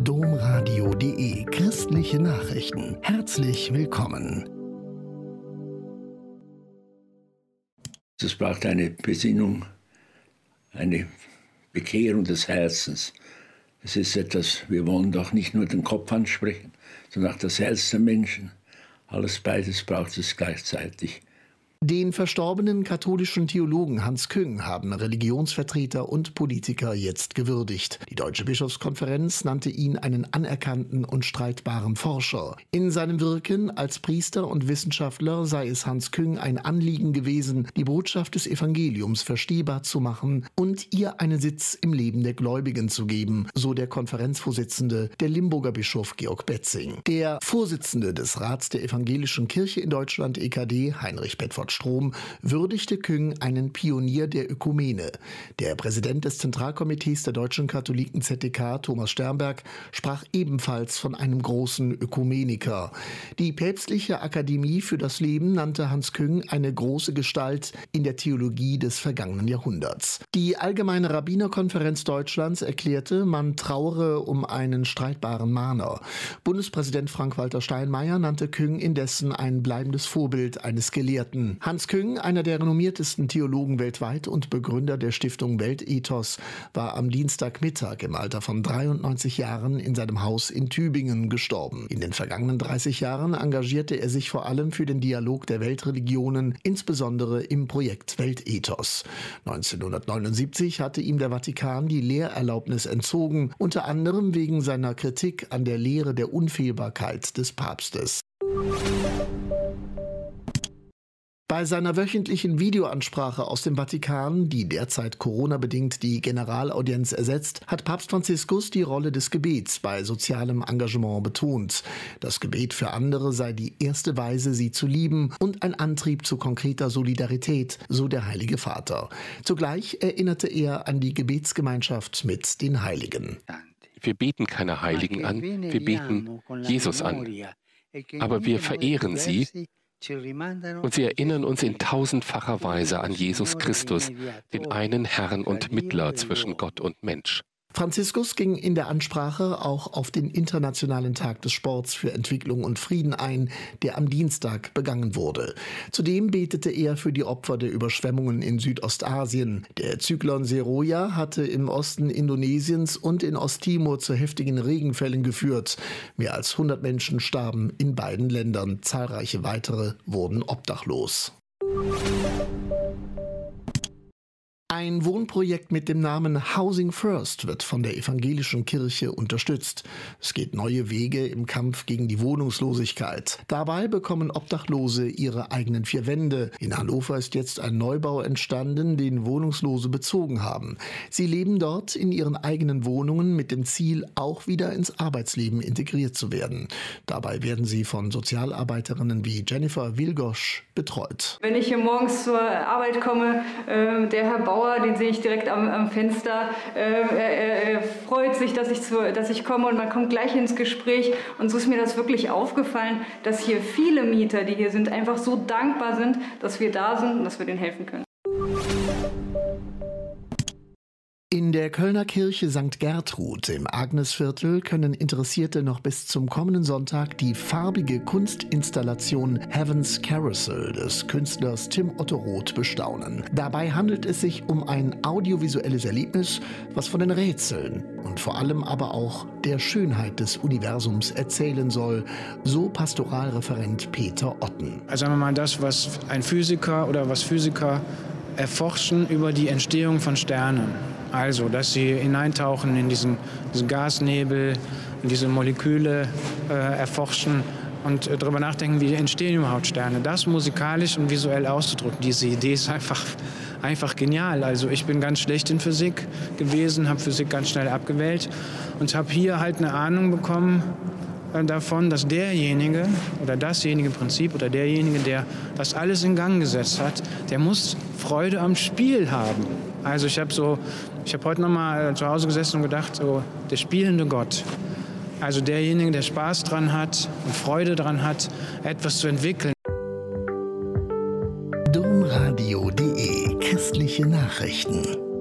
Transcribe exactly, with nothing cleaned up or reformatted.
domradio punkt de Christliche Nachrichten. Herzlich willkommen. Es braucht eine Besinnung, eine Bekehrung des Herzens. Es ist etwas, wir wollen doch nicht nur den Kopf ansprechen, sondern auch das Herz der Menschen. Alles beides braucht es gleichzeitig. Den verstorbenen katholischen Theologen Hans Küng haben Religionsvertreter und Politiker jetzt gewürdigt. Die Deutsche Bischofskonferenz nannte ihn einen anerkannten und streitbaren Forscher. In seinem Wirken als Priester und Wissenschaftler sei es Hans Küng ein Anliegen gewesen, die Botschaft des Evangeliums verstehbar zu machen und ihr einen Sitz im Leben der Gläubigen zu geben, so der Konferenzvorsitzende, der Limburger Bischof Georg Betzing. Der Vorsitzende des Rats der Evangelischen Kirche in Deutschland, E K D, Heinrich Bedford Strom, würdigte Küng einen Pionier der Ökumene. Der Präsident des Zentralkomitees der deutschen Katholiken Z D K, Thomas Sternberg, sprach ebenfalls von einem großen Ökumeniker. Die Päpstliche Akademie für das Leben nannte Hans Küng eine große Gestalt in der Theologie des vergangenen Jahrhunderts. Die Allgemeine Rabbinerkonferenz Deutschlands erklärte, man trauere um einen streitbaren Mahner. Bundespräsident Frank-Walter Steinmeier nannte Küng indessen ein bleibendes Vorbild eines Gelehrten. Hans Küng, einer der renommiertesten Theologen weltweit und Begründer der Stiftung Weltethos, war am Dienstagmittag im Alter von dreiundneunzig Jahren in seinem Haus in Tübingen gestorben. In den vergangenen dreißig Jahren engagierte er sich vor allem für den Dialog der Weltreligionen, insbesondere im Projekt Weltethos. neunzehnhundertneunundsiebzig hatte ihm der Vatikan die Lehrerlaubnis entzogen, unter anderem wegen seiner Kritik an der Lehre der Unfehlbarkeit des Papstes. Bei seiner wöchentlichen Videoansprache aus dem Vatikan, die derzeit Corona-bedingt die Generalaudienz ersetzt, hat Papst Franziskus die Rolle des Gebets bei sozialem Engagement betont. Das Gebet für andere sei die erste Weise, sie zu lieben und ein Antrieb zu konkreter Solidarität, so der Heilige Vater. Zugleich erinnerte er an die Gebetsgemeinschaft mit den Heiligen. Wir beten keine Heiligen an, wir beten Jesus an. Aber wir verehren sie, und sie erinnern uns in tausendfacher Weise an Jesus Christus, den einen Herrn und Mittler zwischen Gott und Mensch. Franziskus ging in der Ansprache auch auf den Internationalen Tag des Sports für Entwicklung und Frieden ein, der am Dienstag begangen wurde. Zudem betete er für die Opfer der Überschwemmungen in Südostasien. Der Zyklon Seroja hatte im Osten Indonesiens und in Osttimor zu heftigen Regenfällen geführt. Mehr als hundert Menschen starben in beiden Ländern. Zahlreiche weitere wurden obdachlos. Ein Wohnprojekt mit dem Namen Housing First wird von der Evangelischen Kirche unterstützt. Es geht neue Wege im Kampf gegen die Wohnungslosigkeit. Dabei bekommen Obdachlose ihre eigenen vier Wände. In Hannover ist jetzt ein Neubau entstanden, den Wohnungslose bezogen haben. Sie leben dort in ihren eigenen Wohnungen mit dem Ziel, auch wieder ins Arbeitsleben integriert zu werden. Dabei werden sie von Sozialarbeiterinnen wie Jennifer Wilgosch betreut. Wenn ich hier morgens zur Arbeit komme, äh, der Herr Bauer, den sehe ich direkt am, am Fenster. Äh, er, er freut sich, dass ich, zu, dass ich komme und man kommt gleich ins Gespräch. Und so ist mir das wirklich aufgefallen, dass hier viele Mieter, die hier sind, einfach so dankbar sind, dass wir da sind und dass wir denen helfen können. In der Kölner Kirche Sankt Gertrud im Agnesviertel können Interessierte noch bis zum kommenden Sonntag die farbige Kunstinstallation Heaven's Carousel des Künstlers Tim Otto Roth bestaunen. Dabei handelt es sich um ein audiovisuelles Erlebnis, was von den Rätseln und vor allem aber auch der Schönheit des Universums erzählen soll, so Pastoralreferent Peter Otten. Also sagen wir mal das, was ein Physiker oder was Physiker erforschen über die Entstehung von Sternen. Also, dass sie hineintauchen in diesen, diesen Gasnebel, in diese Moleküle äh, erforschen und äh, darüber nachdenken, wie entstehen überhaupt Sterne. Das musikalisch und visuell auszudrücken, diese Idee ist einfach, einfach genial. Also ich bin ganz schlecht in Physik gewesen, habe Physik ganz schnell abgewählt und habe hier halt eine Ahnung bekommen äh, davon, dass derjenige oder dasjenige Prinzip oder derjenige, der das alles in Gang gesetzt hat, der muss Freude am Spiel haben. Also ich habe so, ich habe heute noch mal zu Hause gesessen und gedacht, so der spielende Gott. Also derjenige, der Spaß dran hat und Freude dran hat, etwas zu entwickeln. domradio punkt de Christliche Nachrichten.